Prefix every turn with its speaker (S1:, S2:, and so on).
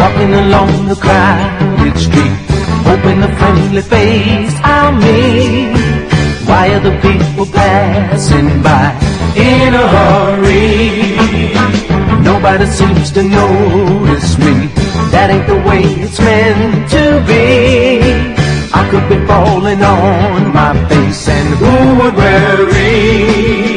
S1: walking along the crowded street, hoping a friendly face I'll meet. Why are the people passing by in a hurry? Nobody seems to notice me. That ain't the way it's meant to be. I could be falling on my face, and who would worry?